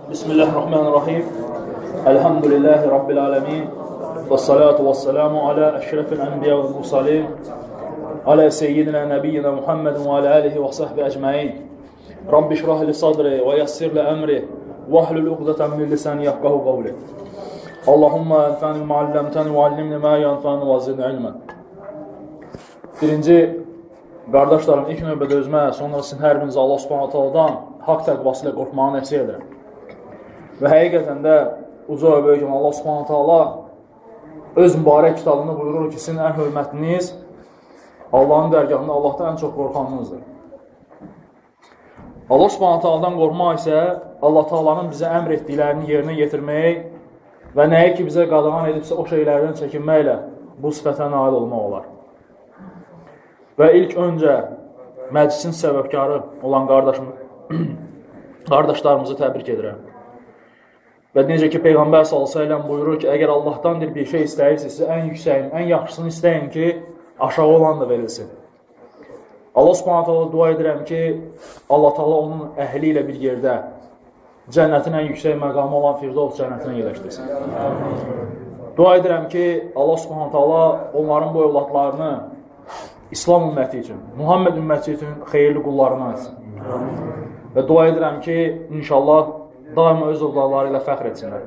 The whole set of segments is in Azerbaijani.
Bismillahirrahmanirrahim. Elhamdülillahi Rabbil alemin. Və salatu və selamu alə əşrəfil ənbiya və musalin. Alə seyyidina nəbiyyina Muhammedin və alə alihi və sahbi əcməin. Rabbi şrah li sadri və yassir li əmri və ahlul uqdatan min lisani yafqahu qavli. Allahumma ənfəni ma'alləmtəni və allimni mə yənfəni və zidni ilmən. Birinci, qardaşlarım, ilk növbədə özümə, sonra sizin hər birinizə Allah subhanahu ta'aladan haqq təqvası ilə qorxmağı nəsiyyət edirəm. Və həqiqətən də uca və böyük Allah subhanahu ta'ala öz mübarək kitabında buyurur ki, sizin ən hörmətiniz Allahın dərgahında Allahdan ən çox qorxanınızdır. Allah subhanahu ta'aladan qorxmaq isə Allah ta'alanın bizə əmr etdiklərini yerinə yetirmək və nəyə ki bizə qadağan edibsə o şeylərdən çəkinməklə bu sifətə nail olmaq olar. Və ilk öncə məclisin səbəbkarı olan qardaşlarımızı təbrik edirəm. Və necə ki, Peyğəmbər s.ə.v buyurur ki, əgər Allahdan bir şey istəyirsinizsə, ən yüksəyin, ən yaxşısını istəyin ki, aşağı olan da verilsin. Allah subhanətələ dua edirəm ki, Allah Teala onun əhli ilə bir yerdə cənnətin ən yüksək məqamı olan Firdovs cənnətinə yerləşdirsin. Dua edirəm ki, Allah subhanətələ onların bu övladlarını İslam ümməti üçün, Muhammed ümməti üçün xeyirli qullarına etsin. Və dua edirəm ki, inşallah daima öz övladları ilə fəxr etsinlər.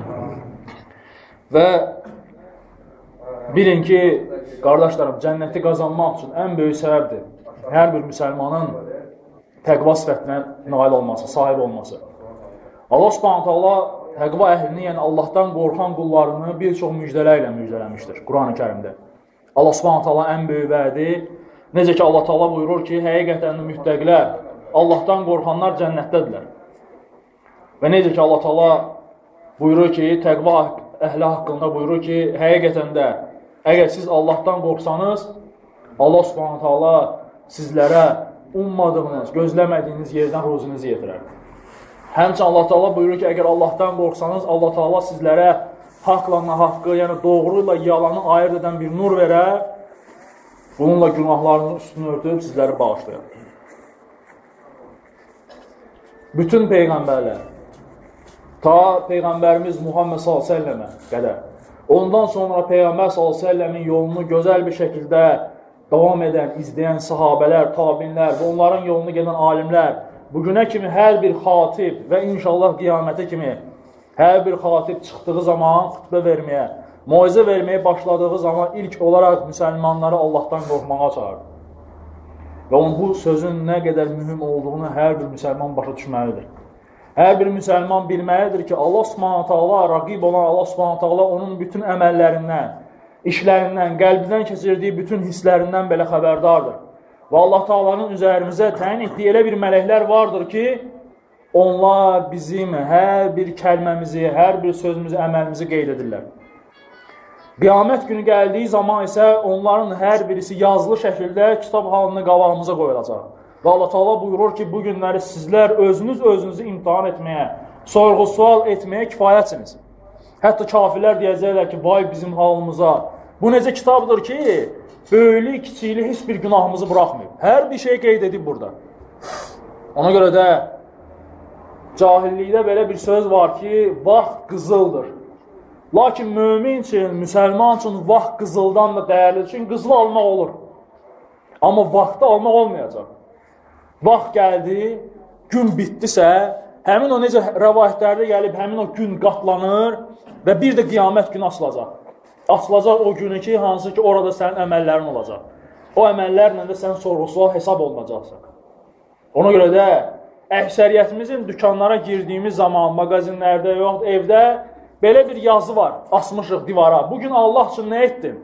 Və bilin ki, qardaşlarım, cənnəti qazanmaq üçün ən böyük səbəbdir hər bir müsəlmanın təqva sifətinə nail olması, sahib olması. Allah subhanahu ta'ala təqva əhlini, yəni Allahdan qorxan qullarını bir çox müjdələrlə müjdələmişdir Quran-ı Kərimdə. Allah subhanahu ta'ala ən böyük vədi, necə ki Allah ta'ala buyurur ki, həqiqətən müttəqilər, Allahdan qorxanlar cənnətdədirlər. Və necə ki Allah ta'ala buyurur ki, təqva əhli haqqında buyurur ki, həqiqətən də əgər siz Allahdan qorxsanız, Allah subhanahu ta'ala sizlərə ummadığınız, gözləmədiyiniz yerdən ruzunuzu yetirər. Həmçinin Allah ta'ala buyurur ki, əgər Allahdan qorxsanız, Allah ta'ala sizlərə haqla haqqı, yəni doğru ilə yalanı ayırt edən bir nur verər, bununla günahlarının üstünü örtüb sizləri bağışlayar. Bütün peyğəmbərlər, ta Peyğəmbərimiz Muhammed s.ə.və qədər, ondan sonra Peyğəmbər s.ə.v-in yolunu gözəl bir şəkildə davam edən, izləyən sahabələr, tabinlər və onların yolunu gedən alimlər, bugünə kimi hər bir xatib və inşallah qiyamətə kimi hər bir xatib çıxdığı zaman xütbə verməyə, moizə verməyə başladığı zaman ilk olaraq müsəlmanları Allahdan qorxmağa çağırdı. Və onun bu sözün nə qədər mühüm olduğunu hər bir müsəlman başa düşməlidir. Hər bir müsəlman bilməlidir ki, Allah subhanahu ta'ala, raqib olan Allah subhanahu ta'ala onun bütün əməllərindən, işlərindən, qəlbindən keçirdiyi bütün hisslərindən belə xəbərdardır. Və Allah ta'alanın üzərimizə təyin etdiyi elə bir mələklər vardır ki, onlar bizim hər bir kəlməmizi, hər bir sözümüzü, əməlimizi qeyd edirlər. Qiyamət günü gəldiyi zaman isə onların hər birisi yazılı şəkildə kitab halını qabağımıza qoyulacaq. Və Allah Teala buyurur ki, bu günləri sizlər özünüzü imtihan etməyə, sorğu-sual etməyə kifayətsiniz. Hətta kafirlər deyəcəklər ki, vay bizim halımıza. Bu necə kitabdır ki, böyüklük, kiçiklik heç bir günahımızı buraxmayıb. Hər bir şey qeyd edib burada. Ona görə də cahillikdə belə bir söz var ki, vaxt qızıldır. Lakin mömin üçün, müsəlman üçün vaxt qızıldan da dəyərlidir. Çünki qızılı almaq olur. Amma vaxtı almaq olmayacaq. Vaxt gəldi, gün bitdisə, həmin o necə rəvayətlərdə gəlib, həmin o gün qatlanır və bir də qiyamət günü açılacaq. Açılacaq o günü ki, hansı ki, orada sənin əməllərin olacaq. O əməllərlə də sən sorğu-sual hesab olunacaqsan. Ona görə də əksəriyyətimizin dükanlara girdiyimiz zaman, mağazinlərdə, yoxud evdə belə bir yazı var, asmışıq divara. Bugün Allah üçün nə etdim?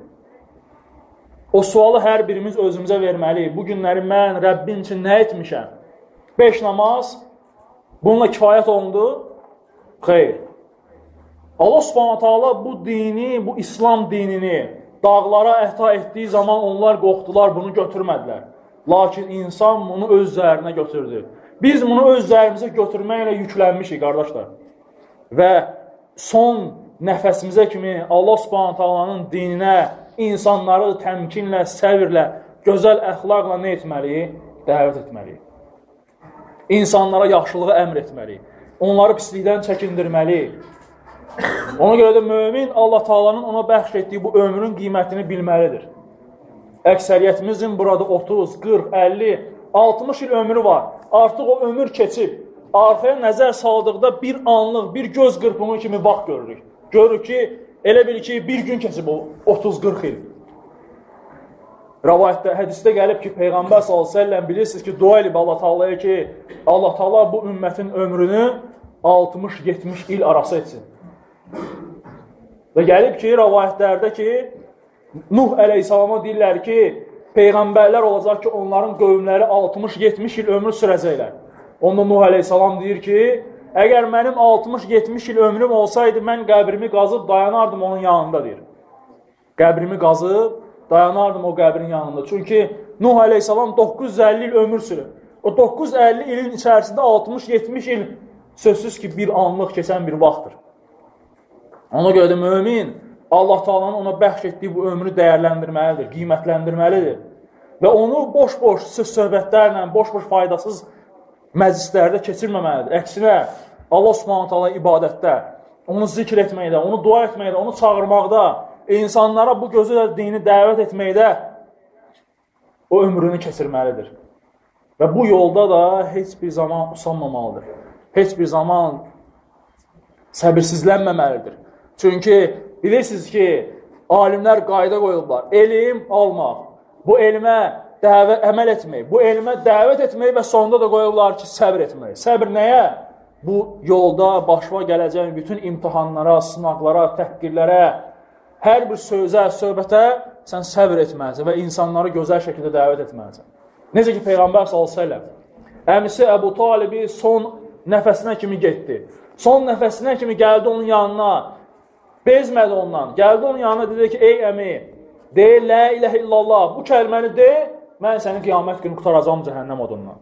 O sualı hər birimiz özümüzə verməliyik. Bu günləri mən Rəbbim üçün nə etmişəm? 5 namaz, bununla kifayət olundu? Xeyr. Allah subhanahu ta'ala bu dini, bu İslam dinini dağlara əhta etdiyi zaman onlar qorxdular, bunu götürmədilər. Lakin insan bunu öz üzərinə götürdü. Biz bunu öz üzərimizə götürməklə yüklənmişik, qardaşlar. Və son nəfəsimizə kimi Allah subhanahu ta'alanın dininə, insanları təmkinlə, səvirlə, gözəl əxlaqla nə etməliyik? Dəvət etməliyik. İnsanlara yaxşılığı əmr etməliyik. onları pislikdən çəkindirməli. Ona görə də mömin Allah Taala'nın ona bəxş etdiyi bu ömrün qiymətini bilməlidir. Əksəriyyətimizin burada 30, 40, 50, 60 il ömrü var. Artıq o ömür keçib. Arxaya nəzər saldıqda bir anlıq, bir göz qırpımı kimi vaxt görürük. Görürük ki, elə bil ki, bir gün keçib o 30-40 il. Rəvayətdə, hədisdə gəlib ki, Peyğəmbər s.ə.v bilirsiniz ki, dua edib Allah Taala'ya ki, Allah Taala bu ümmətin ömrünü 60-70 il arası etsin. Və gəlib ki, rəvayətlərdə ki, Nuh əleyhissalama deyirlər ki, Peyğəmbərlər olacaq ki, onların qövmləri 60-70 il ömrü sürəcəklər. Onda Nuh əleyhissalam deyir ki, əgər mənim 60-70 il ömrüm olsaydı, mən qəbrimi qazıb dayanardım onun yanında, deyir. Qəbrimi qazıb dayanardım o qəbrin yanında. Çünki Nuh əleyhissalam 950 il ömür sürür. O 950 ilin içərisində 60-70 il sözsüz ki, bir anlıq keçən bir vaxtdır. Ona görə də mömin Allah Taala'nın ona bəxş etdiyi bu ömrü dəyərləndirməlidir, qiymətləndirməlidir. Və onu boş-boş söz-söhbətlərlə, boş-boş faydasız məclislərdə keçirməməlidir. Əksinə, Allah Subhanahu Taala ibadətdə, onu zikr etməkdə, onu dua etməkdə, onu çağırmaqda, insanlara bu gözəl dini dəvət etməkdə o ömrünü keçirməlidir. Və bu yolda da heç bir zaman usanmamalıdır. Heç bir zaman səbirsizlənməməlidir. Çünki bilirsiniz ki, alimlər qayda qoyublar. Elm almaq, bu elmə əməl etmək, bu elmə dəvət etmək və sonunda da qoyublar ki, səbr etmək. Səbr nəyə? Bu yolda başına gələcək bütün imtihanlara, sınaqlara, təhqirlərə, hər bir sözə, söhbətə sən səbr etməlisən və insanları gözəl şəkildə dəvət etməlisən. Necə ki, Peyğəmbər s.ə.v əmisi Əbu Talibi son nəfəsinə kimi getdi. Son nəfəsinə kimi gəldi onun yanına. Bezmədi ondan. Gəldi onun yanına, dedi ki, ey əmi, deyil, la iləhə illallah, bu kəlməni deyil, mən səni qiyamət günü qutaracam cəhənnəm odundan.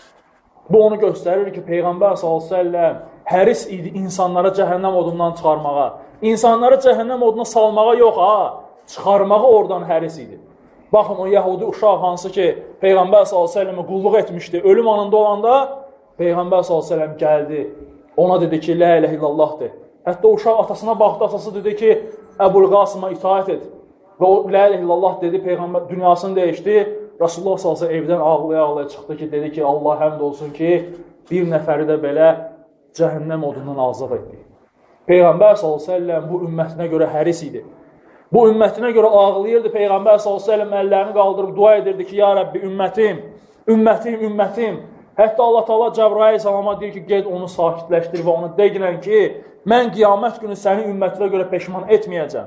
Bu onu göstərir ki, Peyğəmbər s.ə.v həris idi insanları cəhənnəm odundan çıxarmağa. İnsanları cəhənnəm oduna salmağa yox, çıxarmağa oradan həris idi. Baxın, o Yəhudi uşaq hansı ki, Peyğəmbər s.ə.və qulluq etmişdi, ölüm anında olanda, Peyğəmbər s.ə.v gəldi, ona dedi ki, la iləhə illallah de. Hətta uşaq atasına baxdı, atası dedi ki, Əbul Qasıma itaət et. Və o, la iləhə illallah dedi, Peyğəmbər dünyasını dəyişdi. Rasulullah s.ə.v evdən ağlaya-ağlaya çıxdı ki, dedi ki, Allah həmd olsun ki, bir nəfəri də belə cəhənnəm odundan azad etdi. Peyğəmbər s.ə.v bu ümmətinə görə həris idi. Bu ümmətinə görə ağlayırdı. Peyğəmbər s.ə.v əllərini qaldırıb dua edirdi ki, ya Rəbbi, ümmətim, ümmətim, ümmətim. Hətta Allah Taala Cəbrail salama deyir ki, ged onu sakitləşdir və onu deginən ki, mən qiyamət günü səni ümmətinə görə peşman etməyəcəm.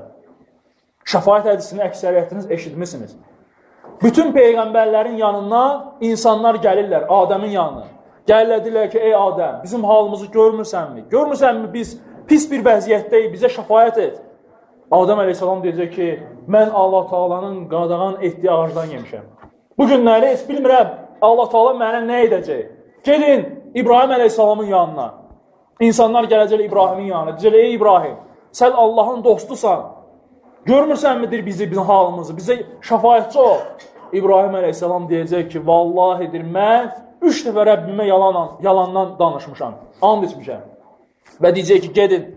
Şəfaət hədisini əksəriyyətiniz eşitmisiniz. Bütün peyğəmbərlərin yanından insanlar gəlirlər, Adəmin yanına. Gəlirlər, deyirlər ki, ey Adəm, bizim halımızı görmürsənmi? Görmürsənmi biz pis bir vəziyyətdəyik, bizə şəfaət et. Adəm əleyhissalam deyəcək ki, mən Allah Taala'nın qadağan etdiyi ağacdan yemişəm. Bu günləri heç bilmirəm, Allah Taala mənə nə edəcək? Gedin İbrahim əleyhissalamın yanına. İnsanlar gələcək İbrahimin yanına. Deyəcək, ey İbrahim, sən Allahın dostusan. Görmürsənmidir bizim halımızı? Bizə şəfaətçi ol. İbrahim əleyhissalam deyəcək ki, vallahidir, mən 3 dəfə Rəbbimə yalandan danışmışam. And içmişəm. Və deyəcək ki, gedin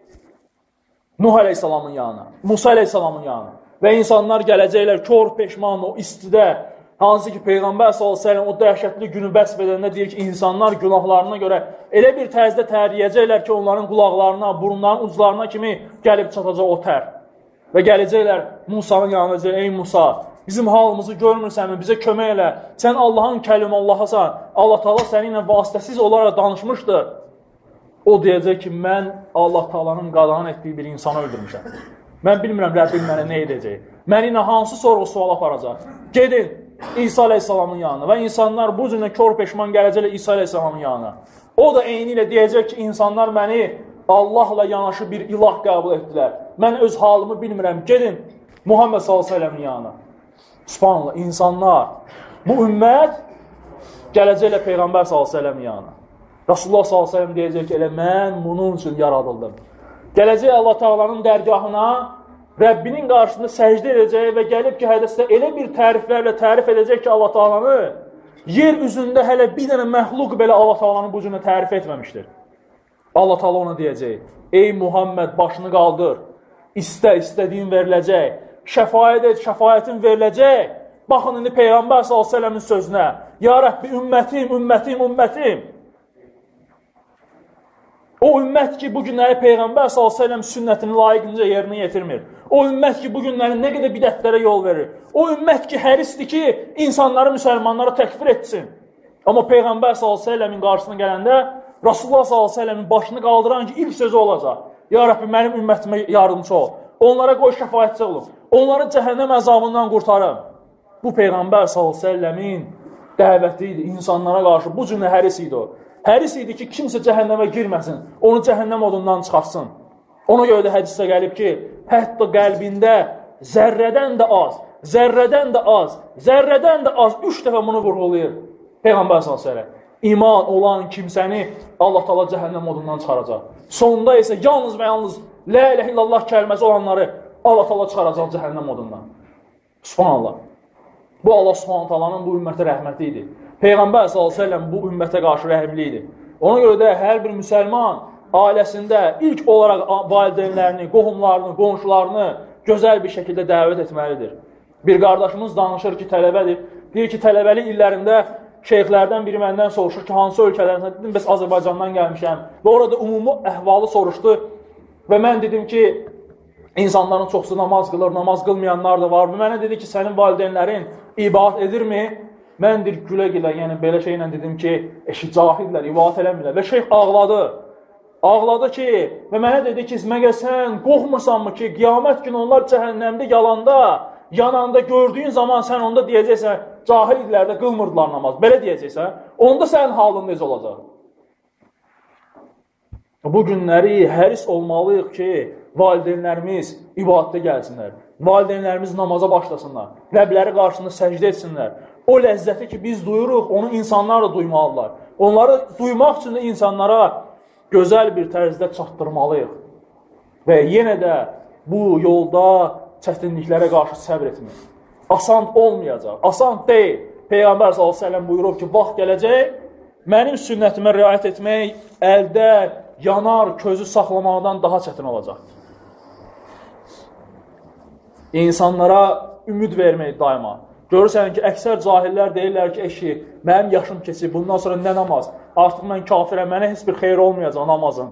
Nuh əleyhissalamın yanına, Musa əleyhissalamın yanına. Və insanlar gələcəklər, kör peşman, o istidə, hansı ki, Peyğəmbər s.ə.v o dəhşətli günü vəsf edəndə deyir ki, insanlar günahlarına görə elə bir tərzdə tərləyəcəklər ki, onların qulaqlarına, burunların uclarına kimi gəlib çatacaq o tər. Və gələcəklər Musanın yanına deyəcək, ey Musa, bizim halımızı görmürsənmi, bizə kömək elə, sən Allahın kəlim Allahısan, Allah Taala səninlə vasitəsiz olaraq danışmışdır. O deyəcək ki, mən Allah Taala'nın qadağan etdiyi bir insanı öldürmüşəm. Mən bilmirəm, Rəbbim mənə nə edəcək. Məni ilə hansı sorğu-sual aparacaq? Gedin İsa əleyhissalamın yanına və insanlar bu cürlə kör peşman gələcəklər İsa əleyhissalamın yanına. O da eyni ilə deyəcək ki, insanlar məni Allahla yanaşı bir ilah qəbul etdilər. Mən öz halımı bilmirəm. Gedin Muhammed s.ə.v-in yanına. Subhanallah, insanlar, bu ümmət gələcəklə Peyğəmbər s.ə.v-in yanına. Rasulullah s.ə.v deyəcək ki, elə mən bunun üçün yaradıldım. Gələcək Allah Taala'nın dərgahına, Rəbbinin qarşısında səcdə edəcək və gəlib ki, hədisdə elə bir təriflərlə tərif edəcək ki, Allah Taala'nı yer üzündə hələ bir dənə məxluq belə Allah Taala'nı bu cürlə tərif etməmişdir. Allah Taala ona deyəcək: ey Muhammed, başını qaldır. İstədiyin veriləcək. Şəfaət et, şəfaətin veriləcək. Baxın indi Peyğəmbər s.ə.v-in sözünə: ya Rəbbi, ümmətim, ümmətim, ümmətim. O ümmət ki, bu günləri Peyğəmbər s.ə.v sünnətini layiqincə yerinə yetirmir. O ümmət ki, bu günləri nə qədər bidətlərə yol verir. O ümmət ki, hərisdir ki, insanları, müsəlmanları təkfir etsin. Amma Peyğəmbər s.ə.v-in qarşısına gələndə Rasulullah s.ə.v-in başını qaldıran ki, ilk sözü olacaq: ya Rəbbi, mənim ümmətimə yardımcı ol. Onlara qoy şəfaətçi olun. Onları cəhənnəm əzabından qurtarın. Bu Peyğəmbər s.ə.v-in dəvəti idi insanlara qarşı. Bu cümlə həris idi o. Həris idi ki, kimsə cəhənnəmə girməsin, onu cəhənnəm odundan çıxartsın. Ona görə də hədisdə gəlib ki, hətta qəlbində zərrədən də az, zərrədən də az, zərrədən də az 3 dəfə bunu vurğulayır Peyğəmbər s.ə.v. İman olan kimsəni Allah Taala cəhənnəm odundan çıxaracaq. Sonunda isə yalnız və yalnız la ilahe illallah kəlməsi olanları Allah Taala çıxaracaq cəhənnəm odundan. Subhanallah. Bu Allah Subhanahu taalanın bu ümmətə rəhməti idi. Peyğəmbər s.ə.v bu ümmətə qarşı rəhimli idi. Ona görə də hər bir müsəlman ailəsində ilk olaraq valideynlərini, qohumlarını, qonşularını gözəl bir şəkildə dəvət etməlidir. Bir qardaşımız danışır ki, tələbədir. Deyir ki, tələbəlik illərində şeyxlərdən biri məndən soruşur ki, hansı ölkələrdən? Dedim, bəs Azərbaycandan gəlmişəm. Və orada ümumi əhvalı soruşdu. Və mən dedim ki, insanların çoxsu namaz qılır, namaz qılmayanlar da var. Və mənə dedi ki, sənin valideynlərin ibadət edirmi? Mən deyir, gülə-gülə, yəni belə şeylə dedim ki, cahillər, ibadət eləmirlər. Və şeyx ağladı. Ağladı ki, və mənə dedi ki, məgər sən qorxmursanmı ki, qiyamət günü onlar cəhənnəmdə yalanda, yananda gördüyün zaman sən onda deyəcəksən, cahil illərdə qılmırdılar namaz, belə deyəcəksən, onda sənin halın necə olacaq? Bu günləri həris olmalıyıq ki, valideynlərimiz ibadətə gəlsinlər, valideynlərimiz namaza başlasınlar, Rəbləri qarşısında səcdə etsinlər. O ləzzəti ki, biz duyuruq, onu insanlar da duymalılar. Onları duymaq üçün də insanlara gözəl bir tərzdə çatdırmalıyıq. Və yenə də bu yolda çətinliklərə qarşı səbr etmək. Asan olmayacaq, asan deyil. Peyğəmbər s.ə.v buyurub ki, vaxt gələcək, mənim sünnətimə riayət etmək əldə yanar közü saxlamaqdan daha çətin olacaq. İnsanlara ümid vermək daima. Görürsən ki, əksər cahillər deyirlər ki, eşi, mənim yaşım keçib, bundan sonra nə namaz? Artıq mən kafirəm, mənə heç bir xeyr olmayacaq namazın.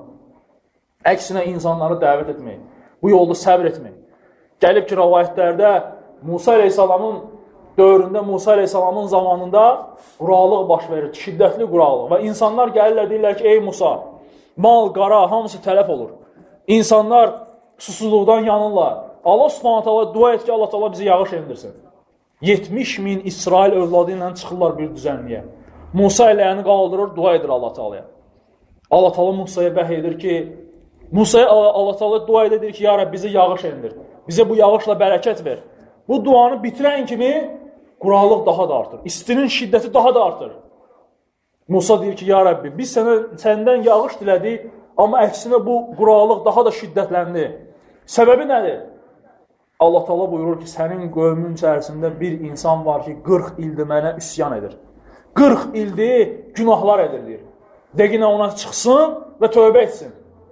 Əksinə insanları dəvət etmək, bu yolda səbr etmək. Gəlib ki, rəvayətlərdə Musa əleyhissalamın dövründə, Musa əleyhissalamın zamanında quraqlıq baş verir, şiddətli quraqlıq. Və insanlar gəlirlər, deyirlər ki, ey Musa, mal, qara, hamısı tələf olur. İnsanlar susuzluqdan yanırlar. Allah Subhanahu taala dua et ki, Allah Taala bizi yağış endirsin. 70.000 İsrail övladı ilə çıxırlar bir düzənliyə. Musa ələyəni qaldırır, dua edir Allah Taalaya. Allah Taala Musaya vəhy edir ki, Musaya Allah Taala dua edir ki, ya Rəbb, bizə yağış endir. Bizə bu yağışla bərəkət ver. Bu duanı bitirən kimi quraqlıq daha da artır. İstinin şiddəti daha da artır. Musa deyir ki, ya Rəbbi, biz səndən yağış dilədik, amma əksinə bu quraqlıq daha da şiddətləndi. Səbəbi nədir? Allah Taala buyurur ki, sənin qövmün içərisində bir insan var ki, 40 ildir mənə üsyan edir. 40 ildir günahlar edir, deyir. Deqinə ona çıxsın və tövbə etsin.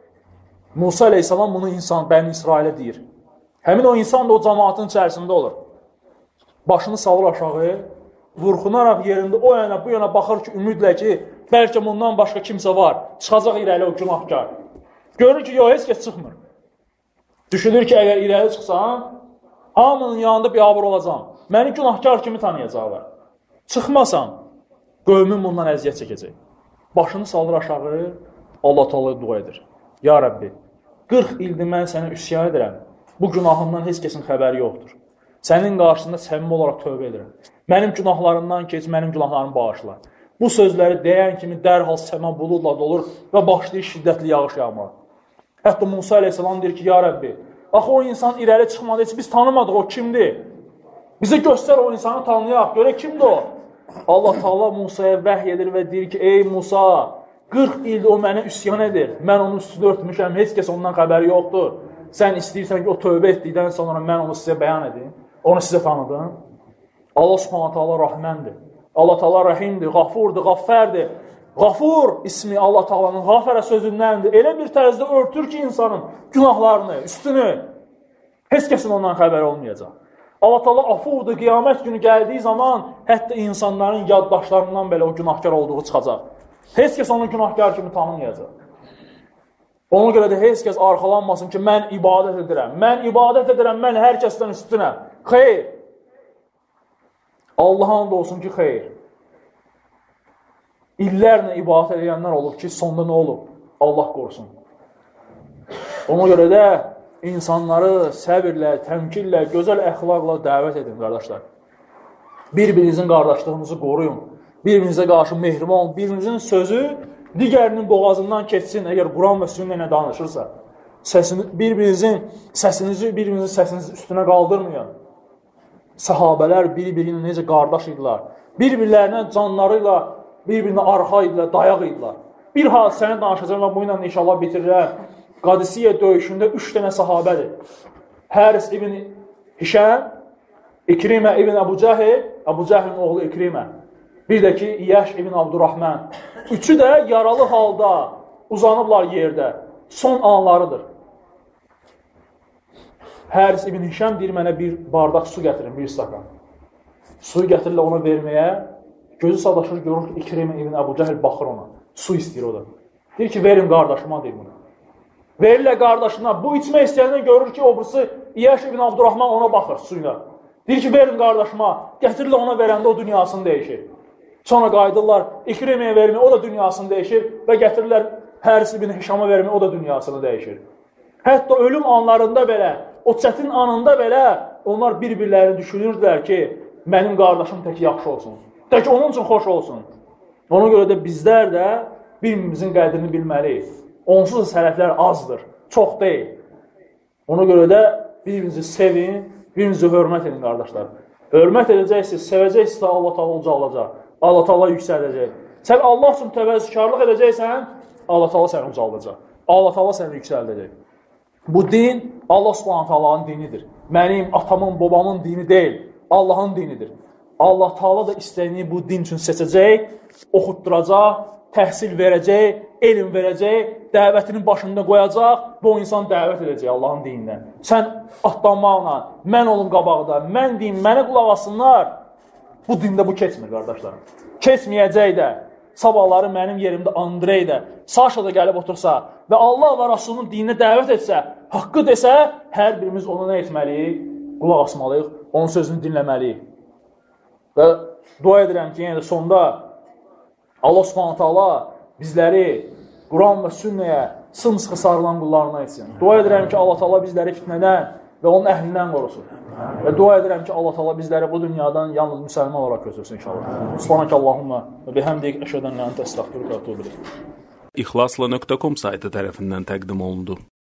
Musa əleyhissalam bunu Bəni İsrailə deyir. Həmin o insan da o cəmaatın içərisində olur. Başını salır aşağı, vurxunaraq yerində o yana bu yana baxır ki, ümidlə ki, bəlkə bundan başqa kimsə var, çıxacaq irəli o günahkar. Görür ki, yox, heç kəs çıxmır. Düşünür ki, əgər irəli çıxsam, hamının yanında bir abır olacam. Məni günahkar kimi tanıyacaqlar. Çıxmasam, qövmüm bundan əziyyət çəkəcək. Başını salır aşağı, Allah Taala dua edir. Ya Rəbbi, 40 ildir mən sənə üsyan edirəm. Bu günahımdan heç kəsin xəbəri yoxdur. Sənin qarşısında səmimi olaraq tövbə edirəm. Mənim günahlarımdan keç, mənim günahlarımı bağışla. Bu sözləri deyən kimi dərhal səma buludla dolur və başlayır şiddətli yağış yağmağa. Hətta Musa əleyhissalam deyir ki, ya Rəbbi, axı o insan irəli çıxmadı, heç biz tanımadıq, o kimdir? Bizə göstər o insanı tanıyaq, görə kimdir o? Allah Taala Musaya vəhy edir və deyir ki, ey Musa, 40 ildir o mənə üsyan edir, mən onu üstünü örtmüşəm, heç kəs ondan xəbəri yoxdur. Sən istəyirsən ki, o tövbə etdikdən sonra mən onu sizə bəyan edim, onu sizə tanıdım. Allah Subhanahu taala Rahmandır, Allah Taala Rəhimdir, Qafurdur, Qaffərdir. Qafur ismi Allah Taala'nın Qafərə sözündəndir. Elə bir tərzdə örtür ki, insanın günahlarını, üstünü heç kəsin ondan xəbəri olmayacaq. Allah Taala Qafurdur, qiyamət günü gəldiyi zaman hətta insanların yaddaşlarından belə o günahkar olduğu çıxacaq. Heç kəs onu günahkar kimi tanımayacaq. Ona görə də heç kəs arxalanmasın ki, mən ibadət edirəm, mən hər kəsdən üstünəm. Xeyr. Allah'a and olsun ki, xeyr. İllərlə ibadət edənlər olub ki, sonda nə olub? Allah qorusun. Ona görə də insanları səbirlə, təmkinlə, gözəl əxlaqla dəvət edin, qardaşlar. Bir-birinizin qardaşlığınızı qoruyun. Bir-birinizə qarşı mehriban olun. Bir-birinizin sözü digərinin boğazından keçsin, əgər Quran və sünnə ilə danışırsa. Bir-birinizin səsinizi üstünə qaldırmayın. Səhabələr bir-birinə necə qardaş idilər. Bir-birlərinə canlarıyla, bir-birinə arxa idilər, dayaq idilər. Bir hadisəni danışacağım və bu ilə inşallah bitirirəm. Qadisiyyə döyüşündə 3 dənə sahabədir. Həris ibn Hişəm, İkrimə ibn Əbu Cəhil, Əbu Cəhilin oğlu İkrimə. Bir də ki, İyəş ibn Abdurrahman. Üçü də yaralı halda uzanıblar yerdə. Son anlarıdır. Həris ibn Hişəm deyir, mənə bir bardaq su gətirin, bir stakan. Suyu gətirirlər ona verməyə. Gözü sadaşır, görür ki, İkrimə ibn Əbu Cəhil baxır ona. Su istəyir o da. Deyir ki, verin qardaşıma, deyir bunu. Verirlər qardaşına. Bu içmək istəyəndə görür ki, obrisi İyəş ibn Abdurrahman ona baxır suyla. Deyir ki, verin qardaşıma. Gətirirlər ona verəndə o dünyasını dəyişir. Sonra qayıdırlar, İkriməyə vermək, o da dünyasını dəyişir və gətirirlər Həris ibn Hişama vermək, o da dünyasını dəyişir. Hətta ölüm anlarında belə, o çətin anında belə onlar bir-birlərini düşünürdülər ki, mənim qardaşım tək yaxşı olsun. Tək onun üçün xoş olsun. Ona görə də bizlər də bir-birimizin qədrini bilməliyik. Onsuz sələflər azdır, çox deyil. Ona görə də bir-birinizi sevin, bir-birinizi hörmət edin, qardaşlar. Hörmət edəcəksiniz, sevəcəksiniz, Allah Taala ucaldacaq. Allah Taala yüksəldəcək. Sən Allah üçün təvəzzükarlıq edəcəksən, Allah Taala səni ucaldacaq. Allah Taala səni yüksəldəcək. Bu din Allah Subhanahu Taala'nın dinidir. Mənim, atamın, babamın dini deyil, Allahın dinidir. Allah Taala da istəyini bu din üçün seçəcək, oxutduracaq, təhsil verəcək, elm verəcək, dəvətinin başında qoyacaq, bu insan dəvət edəcək Allahın dinindən. Sən atlanmaqla, mən olum qabaqda, mən deyim, mənə qulaq asınlar, bu dində bu keçmir, qardaşlar. Keçməyəcək də, sabahları mənim yerimdə Andrey də, Saşa da gəlib otursa və Allah və Rasulunun dininə dəvət etsə, haqqı desə, hər birimiz ona nə etməliyik? Qulaq asmalıyıq, onun sözünü dinləməliyik. Və dua edirəm ki, yenə də sonda Allah Subhanahu Taala bizləri Quran və sünnəyə sımsıxı sarılan qullarına etsin. Dua edirəm ki, Allah Taala bizləri fitnədən və onun əhlindən qorusun. Və dua edirəm ki, Allah Taala bizləri bu dünyadan yalnız müsəlman olaraq götürsün inşallah. Subhanakallahumma və bihamdik əşhədu an la ilaha illə əntə əstəğfiruka və etûbü ilayk. İxlasla.com saytı tərəfindən təqdim olundu.